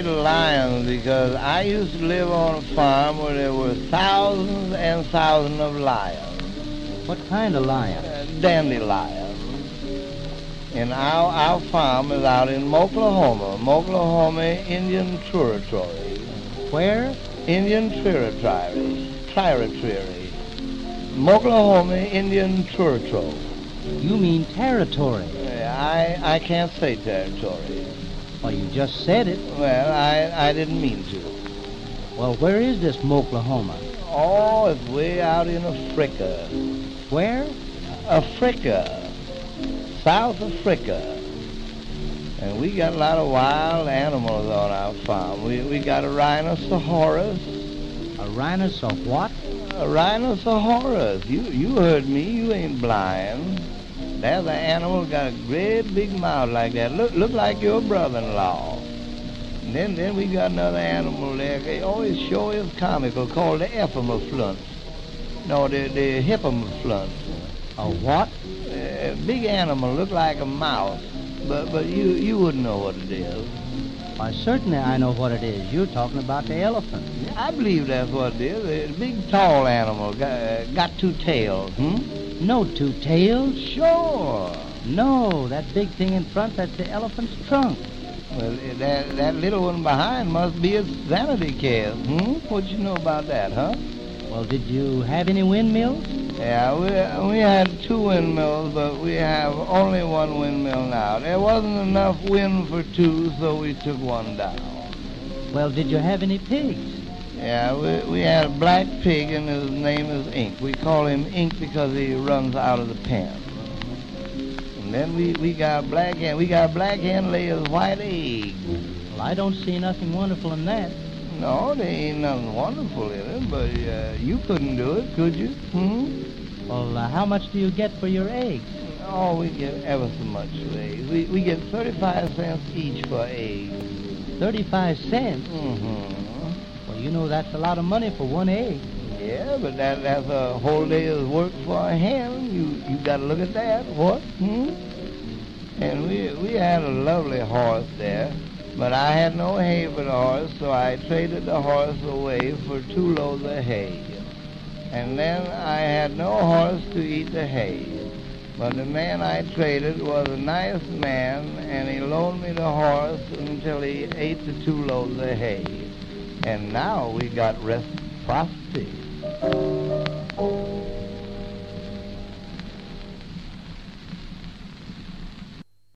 say lions because I used to live on a farm where there were thousands and thousands of lions. What kind of lion? Dandelions. And our farm is out in Moklahoma Indian Territory. Where? Indian Territory. Moklahoma Indian Territory. You mean territory. I can't say territory. Well, you just said it. Well, I didn't mean to. Well, where is this Moklahoma? Oh, it's way out in Africa. Where? Africa. South Africa. And we got a lot of wild animals on our farm. We got a rhinoceros. A rhinoceros what? A rhinoceros. You heard me. You ain't blind. There's an animal got a great big mouth like that. Look like your brother-in-law. And then we got another animal there. They always show is comical called the ephemophlunce. No, the hippomophlunce. A what? Big animal, look like a mouse, but you wouldn't know what it is. Why, certainly I know what it is. You're talking about the elephant. I believe that's what it is. A big, tall animal, got two tails, No two tails? Sure. No, that big thing in front, that's the elephant's trunk. Well, that little one behind must be its vanity case, What you know about that, huh? Well, did you have any windmills? Yeah, we had two windmills, but we have only one windmill now. There wasn't enough wind for two, so we took one down. Well, did you have any pigs? Yeah, we had a black pig, and his name is Ink. We call him Ink because he runs out of the pen. And then we got a black hen. We got a black hen lay his white egg. Well, I don't see nothing wonderful in that. No, there ain't nothing wonderful in it, but you couldn't do it, could you? Well, how much do you get for your eggs? Oh, we get ever so much for eggs. We get 35 cents each for eggs. 35 cents? Well, you know that's a lot of money for one egg. Yeah, but that's a whole day's work for a hen. You got to look at that. What? And we had a lovely horse there. But I had no hay for the horse, so I traded the horse away for 2 loads of hay. And then I had no horse to eat the hay. But the man I traded was a nice man, and he loaned me the horse until he ate the 2 loads of hay. And now we got reciprocity.